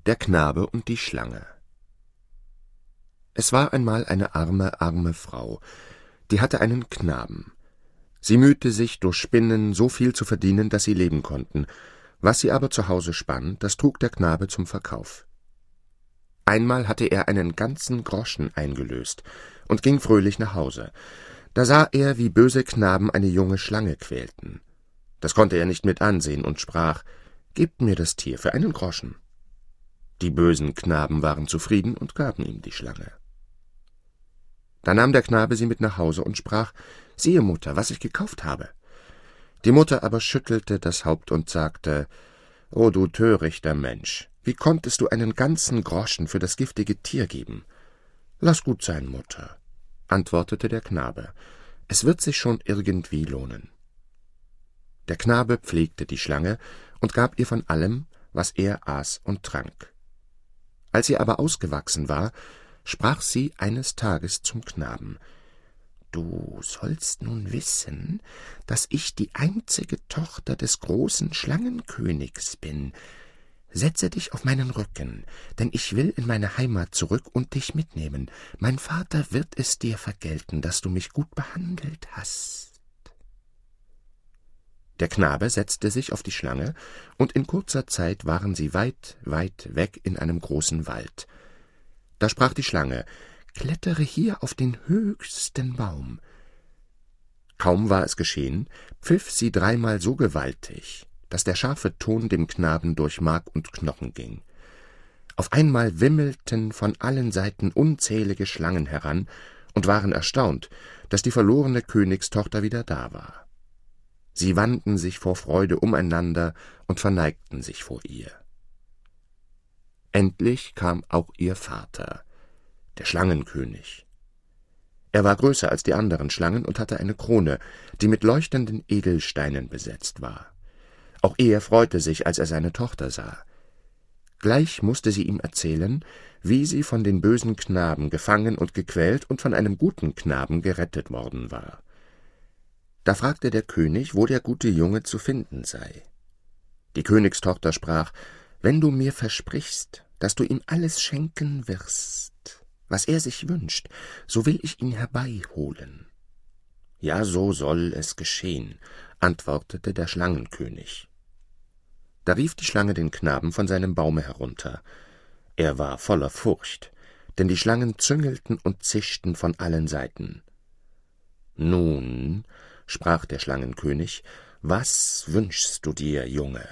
Der Knabe und die Schlange. Es war einmal eine arme Frau, die hatte einen Knaben. Sie mühte sich, durch Spinnen so viel zu verdienen, dass sie leben konnten. Was sie aber zu Hause spann, das trug der Knabe zum Verkauf. Einmal hatte er einen ganzen Groschen eingelöst und ging fröhlich nach Hause. Da sah er, wie böse Knaben eine junge Schlange quälten. Das konnte er nicht mit ansehen und sprach: »Gebt mir das Tier für einen Groschen.« Die bösen Knaben waren zufrieden und gaben ihm die Schlange. Da nahm der Knabe sie mit nach Hause und sprach: »Siehe, Mutter, was ich gekauft habe.« Die Mutter aber schüttelte das Haupt und sagte: »O du törichter Mensch, wie konntest du einen ganzen Groschen für das giftige Tier geben?« »Lass gut sein, Mutter«, antwortete der Knabe, »es wird sich schon irgendwie lohnen.« Der Knabe pflegte die Schlange und gab ihr von allem, was er aß und trank. Als sie aber ausgewachsen war, sprach sie eines Tages zum Knaben: »Du sollst nun wissen, dass ich die einzige Tochter des großen Schlangenkönigs bin. Setze dich auf meinen Rücken, denn ich will in meine Heimat zurück und dich mitnehmen. Mein Vater wird es dir vergelten, dass du mich gut behandelt hast.« Der Knabe setzte sich auf die Schlange, und in kurzer Zeit waren sie weit, weit weg in einem großen Wald. Da sprach die Schlange: »Klettere hier auf den höchsten Baum.« Kaum war es geschehen, pfiff sie dreimal so gewaltig, dass der scharfe Ton dem Knaben durch Mark und Knochen ging. Auf einmal wimmelten von allen Seiten unzählige Schlangen heran und waren erstaunt, dass die verlorene Königstochter wieder da war. Sie wandten sich vor Freude umeinander und verneigten sich vor ihr. Endlich kam auch ihr Vater, der Schlangenkönig. Er war größer als die anderen Schlangen und hatte eine Krone, die mit leuchtenden Edelsteinen besetzt war. Auch er freute sich, als er seine Tochter sah. Gleich mußte sie ihm erzählen, wie sie von den bösen Knaben gefangen und gequält und von einem guten Knaben gerettet worden war. Da fragte der König, wo der gute Junge zu finden sei. Die Königstochter sprach: »Wenn du mir versprichst, dass du ihm alles schenken wirst, was er sich wünscht, so will ich ihn herbeiholen.« »Ja, so soll es geschehen«, antwortete der Schlangenkönig. Da rief die Schlange den Knaben von seinem Baume herunter. Er war voller Furcht, denn die Schlangen züngelten und zischten von allen Seiten. »Nun«, sprach der Schlangenkönig, »was wünschst du dir, Junge?«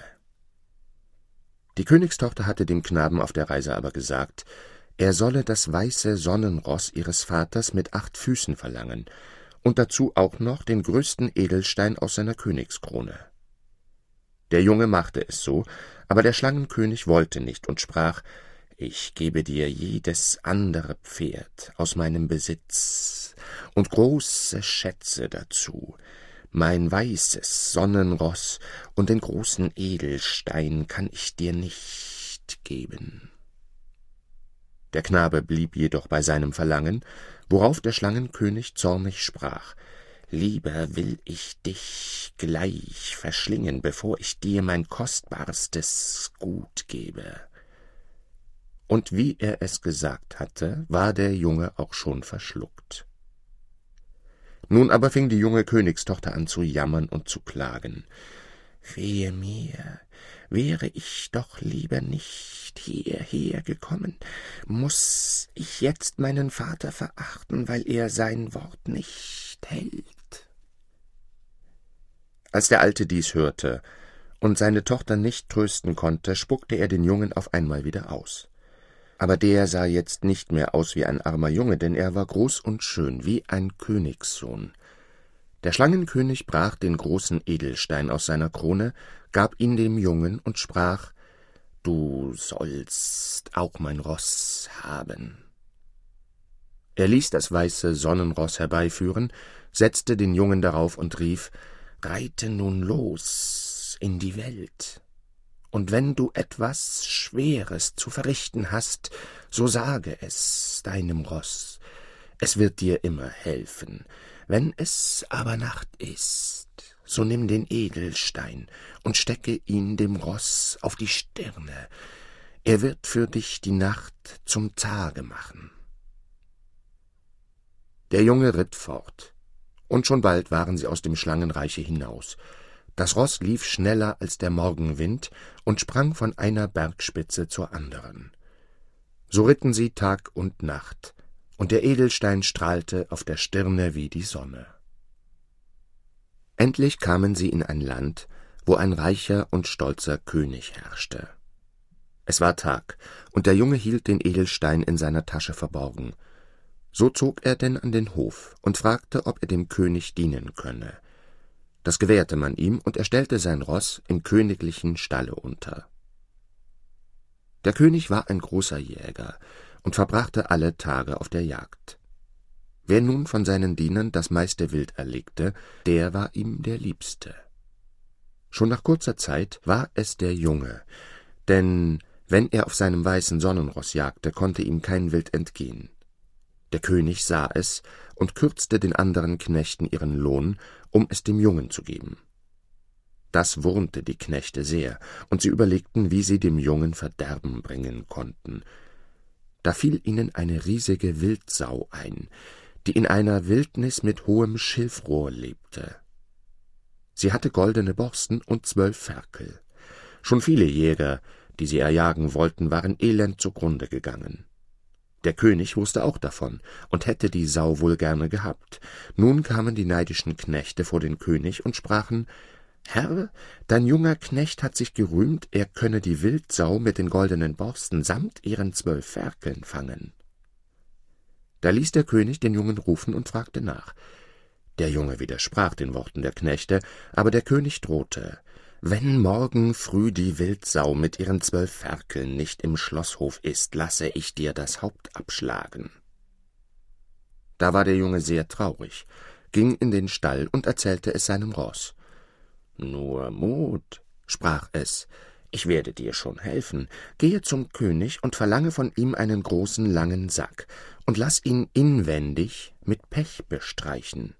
Die Königstochter hatte dem Knaben auf der Reise aber gesagt, er solle das weiße Sonnenross ihres Vaters mit 8 Füßen verlangen und dazu auch noch den größten Edelstein aus seiner Königskrone. Der Junge machte es so, aber der Schlangenkönig wollte nicht und sprach: »Ich gebe dir jedes andere Pferd aus meinem Besitz und große Schätze dazu. Mein weißes Sonnenross und den großen Edelstein kann ich dir nicht geben.« Der Knabe blieb jedoch bei seinem Verlangen, worauf der Schlangenkönig zornig sprach: »Lieber will ich dich gleich verschlingen, bevor ich dir mein kostbarstes Gut gebe.« Und wie er es gesagt hatte, war der Junge auch schon verschluckt. Nun aber fing die junge Königstochter an zu jammern und zu klagen. »Wehe mir, wäre ich doch lieber nicht hierher gekommen. Muß ich jetzt meinen Vater verachten, weil er sein Wort nicht hält?« Als der Alte dies hörte und seine Tochter nicht trösten konnte, spuckte er den Jungen auf einmal wieder aus. Aber der sah jetzt nicht mehr aus wie ein armer Junge, denn er war groß und schön, wie ein Königssohn. Der Schlangenkönig brach den großen Edelstein aus seiner Krone, gab ihn dem Jungen und sprach: »Du sollst auch mein Ross haben.« Er ließ das weiße Sonnenross herbeiführen, setzte den Jungen darauf und rief: »Reite nun los in die Welt. Und wenn du etwas Schweres zu verrichten hast, so sage es deinem Ross. Es wird dir immer helfen. Wenn es aber Nacht ist, so nimm den Edelstein und stecke ihn dem Ross auf die Stirne. Er wird für dich die Nacht zum Tage machen. Der Junge ritt fort, und schon bald waren sie aus dem Schlangenreiche hinaus. Das Ross lief schneller als der Morgenwind und sprang von einer Bergspitze zur anderen. So ritten sie Tag und Nacht, und der Edelstein strahlte auf der Stirne wie die Sonne. Endlich kamen sie in ein Land, wo ein reicher und stolzer König herrschte. Es war Tag, und der Junge hielt den Edelstein in seiner Tasche verborgen. So zog er denn an den Hof und fragte, ob er dem König dienen könne. Das gewährte man ihm, und er stellte sein Ross im königlichen Stalle unter. Der König war ein großer Jäger und verbrachte alle Tage auf der Jagd. Wer nun von seinen Dienern das meiste Wild erlegte, der war ihm der Liebste. Schon nach kurzer Zeit war es der Junge, denn wenn er auf seinem weißen Sonnenross jagte, konnte ihm kein Wild entgehen. Der König sah es und kürzte den anderen Knechten ihren Lohn, um es dem Jungen zu geben. Das wurmte die Knechte sehr, und sie überlegten, wie sie dem Jungen Verderben bringen konnten. Da fiel ihnen eine riesige Wildsau ein, die in einer Wildnis mit hohem Schilfrohr lebte. Sie hatte goldene Borsten und 12 Ferkel. Schon viele Jäger, die sie erjagen wollten, waren elend zugrunde gegangen. Der König wusste auch davon und hätte die Sau wohl gerne gehabt. Nun kamen die neidischen Knechte vor den König und sprachen: »Herr, dein junger Knecht hat sich gerühmt, er könne die Wildsau mit den goldenen Borsten samt ihren 12 Ferkeln fangen.« Da ließ der König den Jungen rufen und fragte nach. Der Junge widersprach den Worten der Knechte, aber der König drohte: »Wenn morgen früh die Wildsau mit ihren 12 Ferkeln nicht im Schlosshof ist, lasse ich dir das Haupt abschlagen.« Da war der Junge sehr traurig, ging in den Stall und erzählte es seinem Ross. »Nur Mut«, sprach es, »ich werde dir schon helfen. Gehe zum König und verlange von ihm einen großen, langen Sack und lass ihn inwendig mit Pech bestreichen.«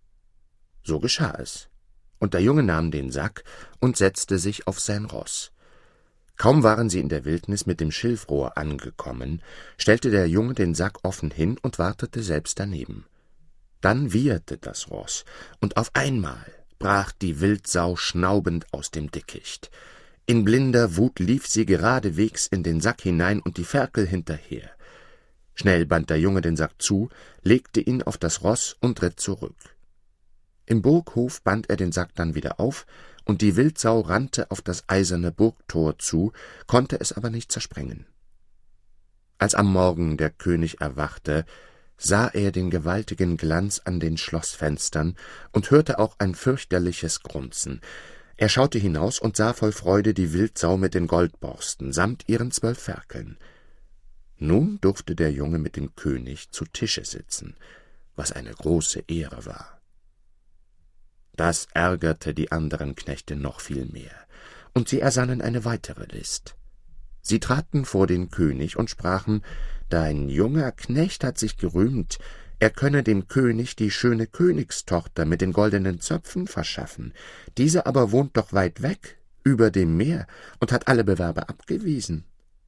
So geschah es, und der Junge nahm den Sack und setzte sich auf sein Ross. Kaum waren sie in der Wildnis mit dem Schilfrohr angekommen, stellte der Junge den Sack offen hin und wartete selbst daneben. Dann wieherte das Ross, und auf einmal brach die Wildsau schnaubend aus dem Dickicht. In blinder Wut lief sie geradewegs in den Sack hinein und die Ferkel hinterher. Schnell band der Junge den Sack zu, legte ihn auf das Ross und ritt zurück. Im Burghof band er den Sack dann wieder auf, und die Wildsau rannte auf das eiserne Burgtor zu, konnte es aber nicht zersprengen. Als am Morgen der König erwachte, sah er den gewaltigen Glanz an den Schlossfenstern und hörte auch ein fürchterliches Grunzen. Er schaute hinaus und sah voll Freude die Wildsau mit den Goldborsten samt ihren 12 Ferkeln. Nun durfte der Junge mit dem König zu Tische sitzen, was eine große Ehre war. Das ärgerte die anderen Knechte noch viel mehr, und sie ersannen eine weitere List. Sie traten vor den König und sprachen: »Dein junger Knecht hat sich gerühmt, er könne dem König die schöne Königstochter mit den goldenen Zöpfen verschaffen. Diese aber wohnt doch weit weg, über dem Meer, und hat alle Bewerber abgewiesen.«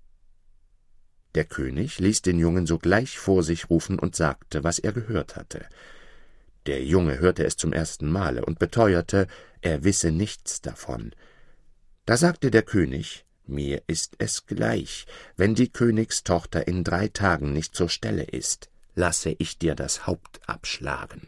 Der König ließ den Jungen sogleich vor sich rufen und sagte, was er gehört hatte. Der Junge hörte es zum ersten Male und beteuerte, er wisse nichts davon. Da sagte der König: »Mir ist es gleich, wenn die Königstochter in 3 Tagen nicht zur Stelle ist, lasse ich dir das Haupt abschlagen.«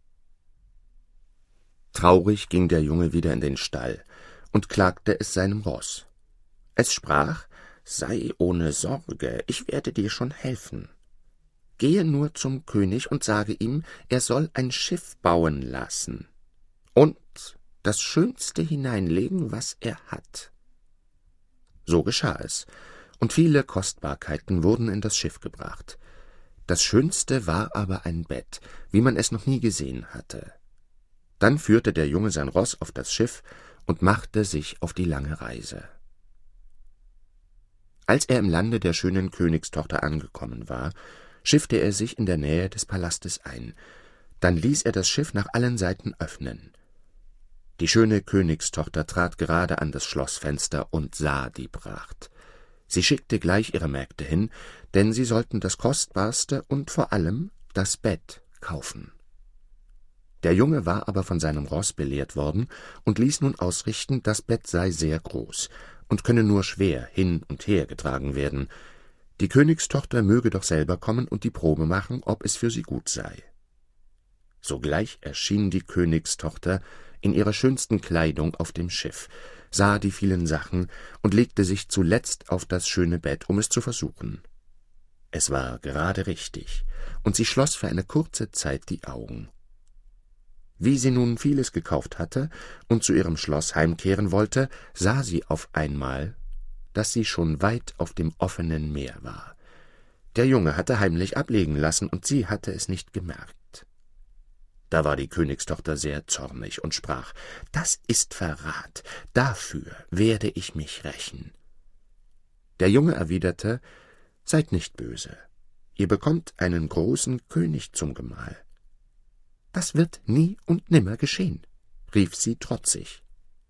Traurig ging der Junge wieder in den Stall und klagte es seinem Ross. Es sprach: »Sei ohne Sorge, ich werde dir schon helfen. Gehe nur zum König und sage ihm, er soll ein Schiff bauen lassen und das Schönste hineinlegen, was er hat.« So geschah es, und viele Kostbarkeiten wurden in das Schiff gebracht. Das Schönste war aber ein Bett, wie man es noch nie gesehen hatte. Dann führte der Junge sein Ross auf das Schiff und machte sich auf die lange Reise. Als er im Lande der schönen Königstochter angekommen war, schiffte er sich in der Nähe des Palastes ein. Dann ließ er das Schiff nach allen Seiten öffnen. Die schöne Königstochter trat gerade an das Schlossfenster und sah die Pracht. Sie schickte gleich ihre Mägde hin, denn sie sollten das Kostbarste und vor allem das Bett kaufen. Der Junge war aber von seinem Ross belehrt worden und ließ nun ausrichten, das Bett sei sehr groß und könne nur schwer hin und her getragen werden. Die Königstochter möge doch selber kommen und die Probe machen, ob es für sie gut sei. Sogleich erschien die Königstochter in ihrer schönsten Kleidung auf dem Schiff, sah die vielen Sachen und legte sich zuletzt auf das schöne Bett, um es zu versuchen. Es war gerade richtig, und sie schloss für eine kurze Zeit die Augen. Wie sie nun vieles gekauft hatte und zu ihrem Schloss heimkehren wollte, sah sie auf einmal, dass sie schon weit auf dem offenen Meer war. Der Junge hatte heimlich ablegen lassen, und sie hatte es nicht gemerkt. Da war die Königstochter sehr zornig und sprach: »Das ist Verrat, dafür werde ich mich rächen.« Der Junge erwiderte: »Seid nicht böse, ihr bekommt einen großen König zum Gemahl.« »Das wird nie und nimmer geschehen«, rief sie trotzig.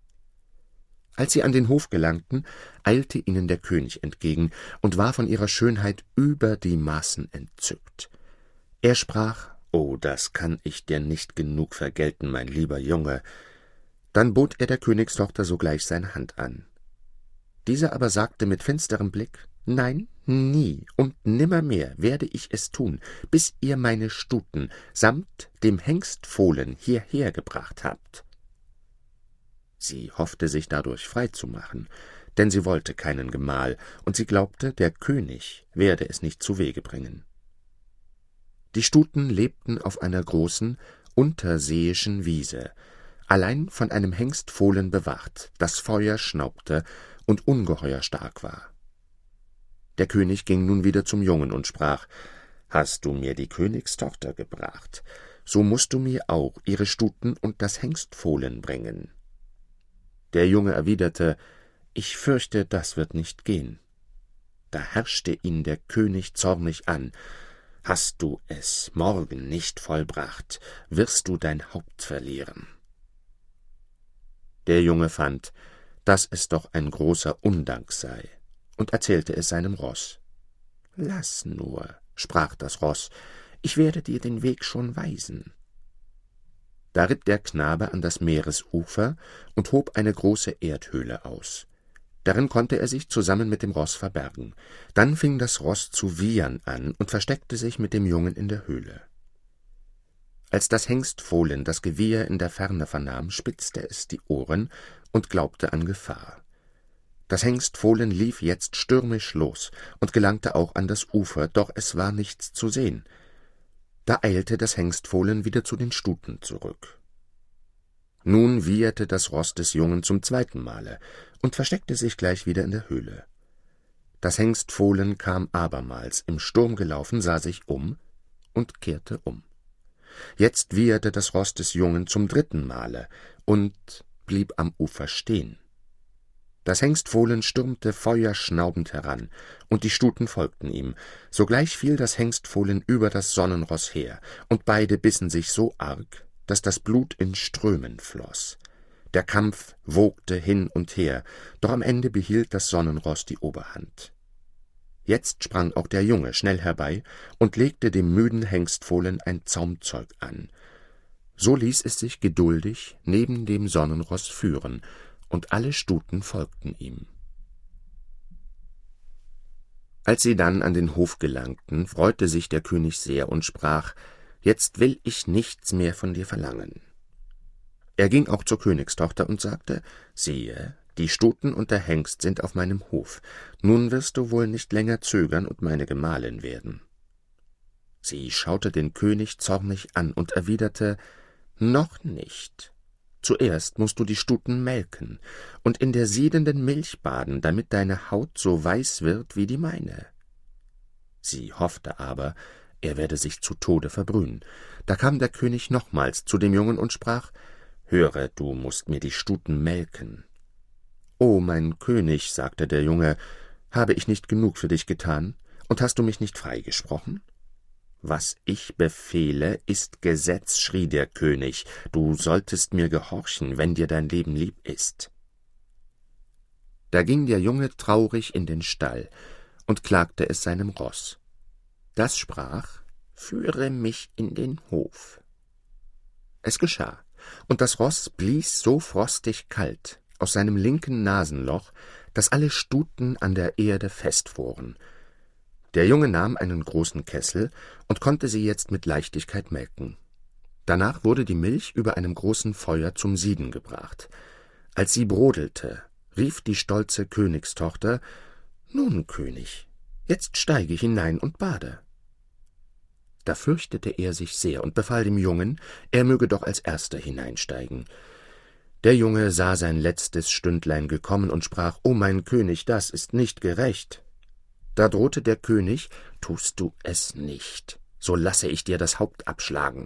Als sie an den Hof gelangten, eilte ihnen der König entgegen und war von ihrer Schönheit über die Maßen entzückt. Er sprach: »Oh, das kann ich dir nicht genug vergelten, mein lieber Junge.« Dann bot er der Königstochter sogleich seine Hand an. Diese aber sagte mit finsterem Blick: »Nein, nie und nimmermehr werde ich es tun, bis ihr meine Stuten samt dem Hengstfohlen hierher gebracht habt.« Sie hoffte, sich dadurch frei zu machen, denn sie wollte keinen Gemahl, und sie glaubte, der König werde es nicht zuwege bringen. Die Stuten lebten auf einer großen, unterseeischen Wiese, allein von einem Hengstfohlen bewacht, das Feuer schnaubte und ungeheuer stark war. Der König ging nun wieder zum Jungen und sprach: »Hast du mir die Königstochter gebracht, so mußt du mir auch ihre Stuten und das Hengstfohlen bringen.« Der Junge erwiderte: »Ich fürchte, das wird nicht gehen.« Da herrschte ihn der König zornig an: »Hast du es morgen nicht vollbracht, wirst du dein Haupt verlieren.« Der Junge fand, dass es doch ein großer Undank sei, und erzählte es seinem Ross. »Lass nur«, sprach das Ross, »ich werde dir den Weg schon weisen.« Da ritt der Knabe an das Meeresufer und hob eine große Erdhöhle aus. Darin konnte er sich zusammen mit dem Ross verbergen. Dann fing das Ross zu wiehern an und versteckte sich mit dem Jungen in der Höhle. Als das Hengstfohlen das Gewieher in der Ferne vernahm, spitzte es die Ohren und glaubte an Gefahr. Das Hengstfohlen lief jetzt stürmisch los und gelangte auch an das Ufer, doch es war nichts zu sehen. Da eilte das Hengstfohlen wieder zu den Stuten zurück. Nun wieherte das Ross des Jungen zum zweiten Male und versteckte sich gleich wieder in der Höhle. Das Hengstfohlen kam abermals im Sturm gelaufen, sah sich um und kehrte um. Jetzt wieherte das Ross des Jungen zum dritten Male und blieb am Ufer stehen. Das Hengstfohlen stürmte feuerschnaubend heran, und die Stuten folgten ihm. Sogleich fiel das Hengstfohlen über das Sonnenross her, und beide bissen sich so arg, dass das Blut in Strömen floß. Der Kampf wogte hin und her, doch am Ende behielt das Sonnenross die Oberhand. Jetzt sprang auch der Junge schnell herbei und legte dem müden Hengstfohlen ein Zaumzeug an. So ließ es sich geduldig neben dem Sonnenross führen, und alle Stuten folgten ihm. Als sie dann an den Hof gelangten, freute sich der König sehr und sprach: »Jetzt will ich nichts mehr von dir verlangen.« Er ging auch zur Königstochter und sagte: »Siehe, die Stuten und der Hengst sind auf meinem Hof. Nun wirst du wohl nicht länger zögern und meine Gemahlin werden.« Sie schaute den König zornig an und erwiderte: »Noch nicht. Zuerst mußt du die Stuten melken und in der siedenden Milch baden, damit deine Haut so weiß wird wie die meine.« Sie hoffte aber, er werde sich zu Tode verbrühen. Da kam der König nochmals zu dem Jungen und sprach: »Höre, du mußt mir die Stuten melken.« »O mein König«, sagte der Junge, »habe ich nicht genug für dich getan, und hast du mich nicht freigesprochen?« »Was ich befehle, ist Gesetz«, schrie der König, »du solltest mir gehorchen, wenn dir dein Leben lieb ist.« Da ging der Junge traurig in den Stall und klagte es seinem Ross. Das sprach: »Führe mich in den Hof.« Es geschah, und das Ross blies so frostig kalt aus seinem linken Nasenloch, daß alle Stuten an der Erde festfroren. Der Junge nahm einen großen Kessel und konnte sie jetzt mit Leichtigkeit melken. Danach wurde die Milch über einem großen Feuer zum Sieden gebracht. Als sie brodelte, rief die stolze Königstochter: »Nun, König, jetzt steige hinein und bade.« Da fürchtete er sich sehr und befahl dem Jungen, er möge doch als erster hineinsteigen. Der Junge sah sein letztes Stündlein gekommen und sprach: »O mein König, das ist nicht gerecht.« Da drohte der König: »Tust du es nicht, so lasse ich dir das Haupt abschlagen.«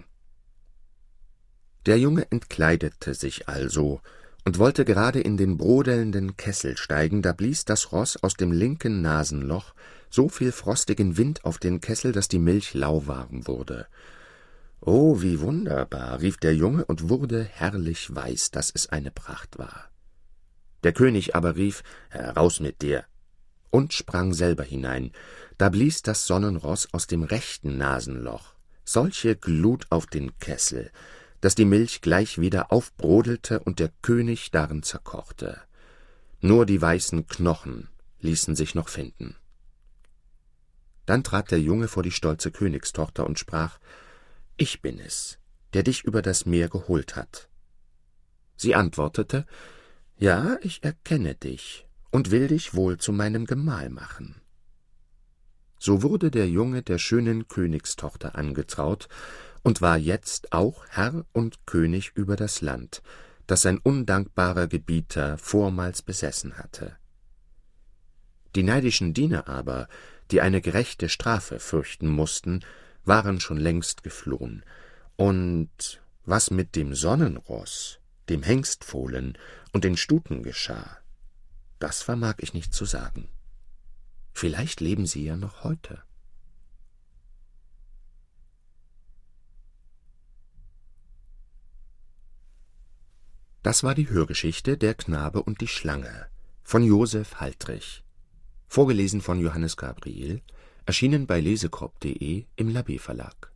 Der Junge entkleidete sich also und wollte gerade in den brodelnden Kessel steigen, da blies das Ross aus dem linken Nasenloch so viel frostigen Wind auf den Kessel, daß die Milch lauwarm wurde. »Oh, wie wunderbar«, rief der Junge und wurde herrlich weiß, daß es eine Pracht war. Der König aber rief: »Heraus mit dir«, und sprang selber hinein. Da blies das Sonnenross aus dem rechten Nasenloch solche Glut auf den Kessel, daß die Milch gleich wieder aufbrodelte und der König darin zerkochte. Nur die weißen Knochen ließen sich noch finden. Dann trat der Junge vor die stolze Königstochter und sprach: »Ich bin es, der dich über das Meer geholt hat.« Sie antwortete: »Ja, ich erkenne dich und will dich wohl zu meinem Gemahl machen.« So wurde der Junge der schönen Königstochter angetraut und war jetzt auch Herr und König über das Land, das sein undankbarer Gebieter vormals besessen hatte. Die neidischen Diener aber, die eine gerechte Strafe fürchten mussten, waren schon längst geflohen, und was mit dem Sonnenross, dem Hengstfohlen und den Stuten geschah, das vermag ich nicht zu sagen. Vielleicht leben sie ja noch heute. Das war die Hörgeschichte »Der Knabe und die Schlange« von Josef Haltrich, vorgelesen von Johannes Gabriel, erschienen bei lesekorb.de im Labé Verlag.